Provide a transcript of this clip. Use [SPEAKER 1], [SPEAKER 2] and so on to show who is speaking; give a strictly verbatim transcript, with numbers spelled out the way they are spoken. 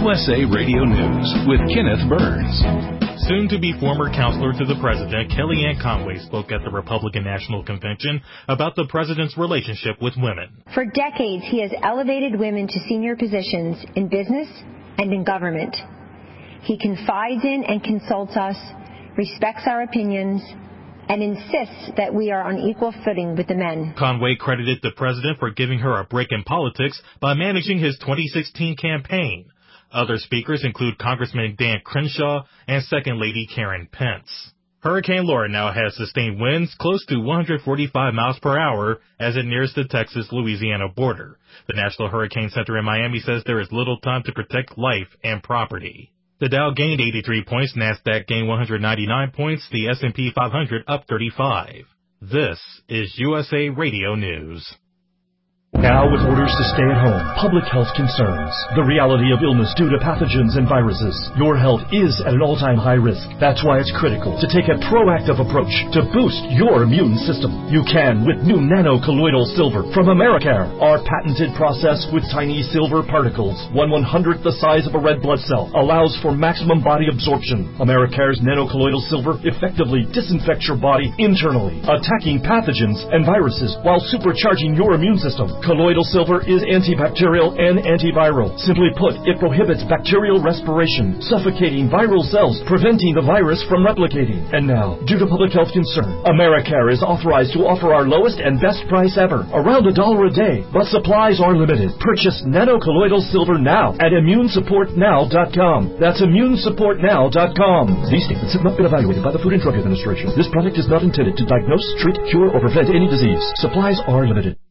[SPEAKER 1] U S A Radio News with Kenneth Burns.
[SPEAKER 2] Soon to be former counselor to the president, Kellyanne Conway spoke at the Republican National Convention about the president's relationship with women.
[SPEAKER 3] For decades, he has elevated women to senior positions in business and in government. He confides in and consults us, respects our opinions, and insists that we are on equal footing with the men.
[SPEAKER 2] Conway credited the president for giving her a break in politics by managing his twenty sixteen campaign. Other speakers include Congressman Dan Crenshaw and Second Lady Karen Pence. Hurricane Laura now has sustained winds close to one hundred forty-five miles per hour as it nears the Texas-Louisiana border. The National Hurricane Center in Miami says there is little time to protect life and property. The Dow gained eighty-three points, NASDAQ gained one hundred ninety-nine points, the S and P five hundred up thirty-five. This is U S A Radio News.
[SPEAKER 4] Now with orders to stay at home, public health concerns, the reality of illness due to pathogens and viruses, your health is at an all-time high risk. That's why it's critical to take a proactive approach to boost your immune system. You can with new nano-colloidal silver from Americare. Our patented process with tiny silver particles, one one-hundredth the size of a red blood cell, allows for maximum body absorption. Americare's nano-colloidal silver effectively disinfects your body internally, attacking pathogens and viruses while supercharging your immune system. Colloidal silver is antibacterial and antiviral. Simply put, it prohibits bacterial respiration, suffocating viral cells, preventing the virus from replicating. And now, due to public health concern, Americare is authorized to offer our lowest and best price ever, around a dollar a day. But supplies are limited. Purchase nano-colloidal silver now at immune support now dot com. That's immune support now dot com. These statements have not been evaluated by the Food and Drug Administration. This product is not intended to diagnose, treat, cure, or prevent any disease. Supplies are limited.